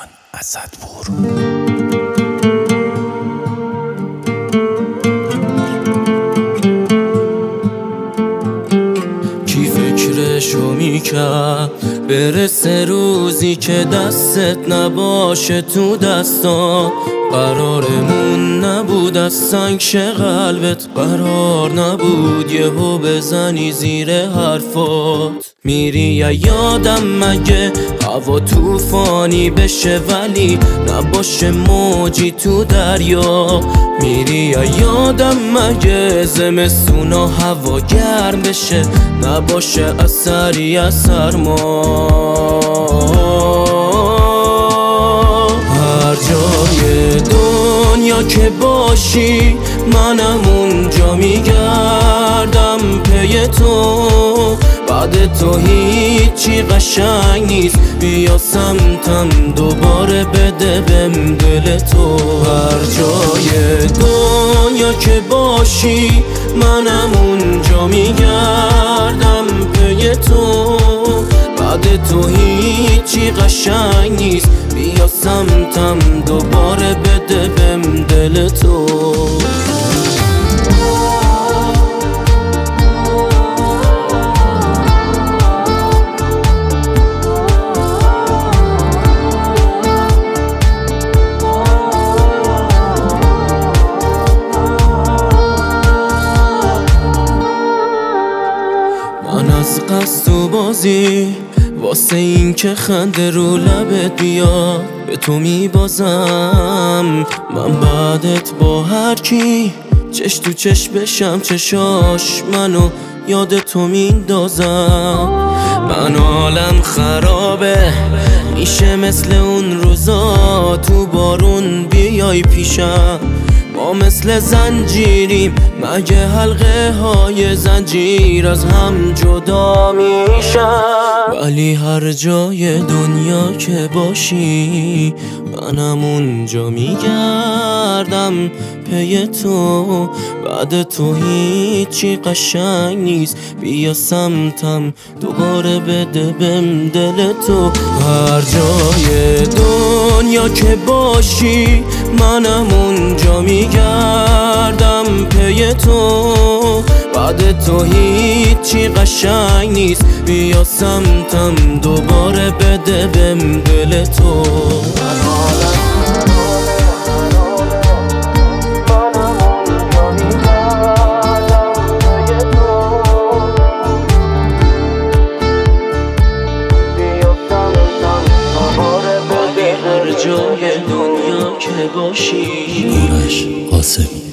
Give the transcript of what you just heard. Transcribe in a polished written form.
جان اسدپور. کی فکرشو میکرد برسه روزی که دستت نباشه تو دستا؟ قرارمون نبود از سنگ شه قلبت، قرار نبود یهو بزنی زیر حرفات. میری یا یادم مگه هوا طوفانی بشه ولی نباشه موجی تو دریا؟ میری یا یادم مگه زمستون و هوا گرم بشه نباشه اثری از سرما؟ هر جای دنیا که باشی منم اونجا میگردم پی تو. بعد تو هیچی قشنگ نیست، بیا سمتم دوباره بده بهم دل تو. هر جای دنیا که باشی منم اونجا میگردم پی تو. بعد تو هیچی قشنگ نیست، بیا سمتم دوباره بده بهم دل تو. من از قصد و بازی واسه این که خنده رو لبت بیاد به تو میبازم. من بعدت با هر کی چش تو چش بشم چشاش منو یاد تو میندازم. من حالم خرابه میشه مثل اون روزا تو بارون بیای پیشم. ما مثل زنجیریم مگه حلقه های زنجیر از هم جدا میشن؟ ولی هر جای دنیا که باشی منم اونجا میگردم پی تو. بعد تو هیچی قشنگ نیست، بیا سمتم دوباره بده بهم دل تو. هر جای دنیا که باشی منم اونجا میگردم پی تو. بعد تو هیچی قشنگ نیست، بیا سمتم دوباره بده بهم دل تو. هر جای دنیا که باشی. آرش قاسمی.